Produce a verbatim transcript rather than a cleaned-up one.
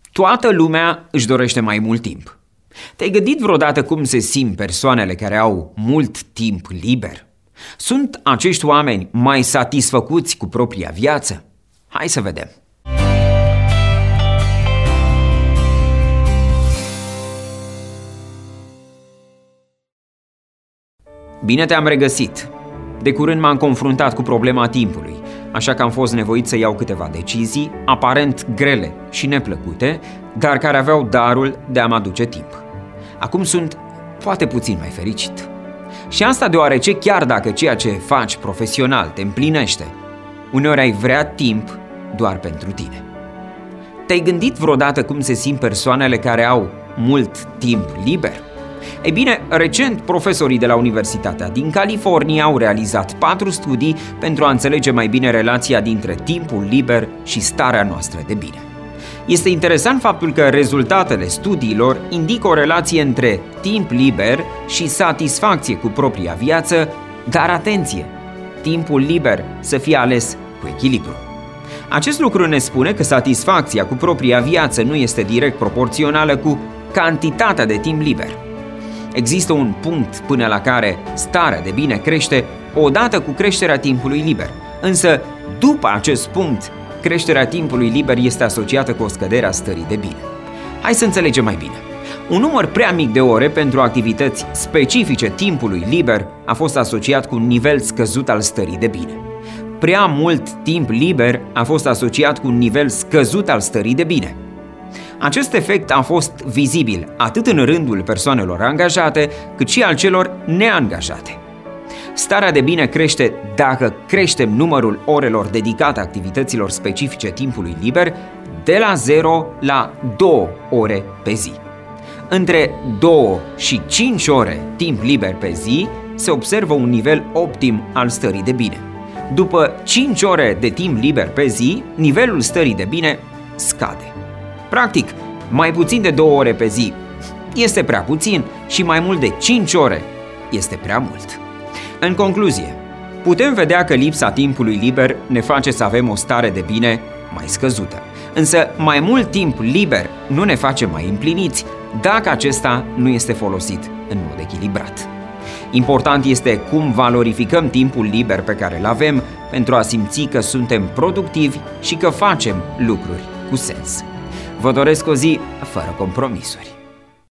Toată lumea își dorește mai mult timp. Te-ai gândit vreodată cum se simt persoanele care au mult timp liber? Sunt acești oameni mai satisfăcuți cu propria viață? Hai să vedem! Bine te-am regăsit! De curând m-am confruntat cu problema timpului, așa că am fost nevoit să iau câteva decizii, aparent grele și neplăcute, dar care aveau darul de a-mi aduce timp. Acum sunt poate puțin mai fericit. Și asta deoarece chiar dacă ceea ce faci profesional te împlinește, uneori ai vrea timp doar pentru tine. Te-ai gândit vreodată cum se simt persoanele care au mult timp liber? Ei bine, recent profesorii de la Universitatea din California au realizat patru studii pentru a înțelege mai bine relația dintre timpul liber și starea noastră de bine. Este interesant faptul că rezultatele studiilor indică o relație între timp liber și satisfacție cu propria viață, dar atenție, timpul liber să fie ales cu echilibru. Acest lucru ne spune că satisfacția cu propria viață nu este direct proporțională cu cantitatea de timp liber. Există un punct până la care starea de bine crește odată cu creșterea timpului liber, însă după acest punct, creșterea timpului liber este asociată cu o scădere a stării de bine. Hai să înțelegem mai bine. Un număr prea mic de ore pentru activități specifice timpului liber a fost asociat cu un nivel scăzut al stării de bine. Prea mult timp liber a fost asociat cu un nivel scăzut al stării de bine. Acest efect a fost vizibil atât în rândul persoanelor angajate, cât și al celor neangajate. Starea de bine crește dacă creștem numărul orelor dedicate activităților specifice timpului liber de la zero la două ore pe zi. Între două și cinci ore timp liber pe zi se observă un nivel optim al stării de bine. După cinci ore de timp liber pe zi, nivelul stării de bine scade. Practic, mai puțin de două ore pe zi este prea puțin și mai mult de cinci ore este prea mult. În concluzie, putem vedea că lipsa timpului liber ne face să avem o stare de bine mai scăzută. Însă mai mult timp liber nu ne face mai împliniți dacă acesta nu este folosit în mod echilibrat. Important este cum valorificăm timpul liber pe care îl avem pentru a simți că suntem productivi și că facem lucruri cu sens. Vă doresc o zi fără compromisuri.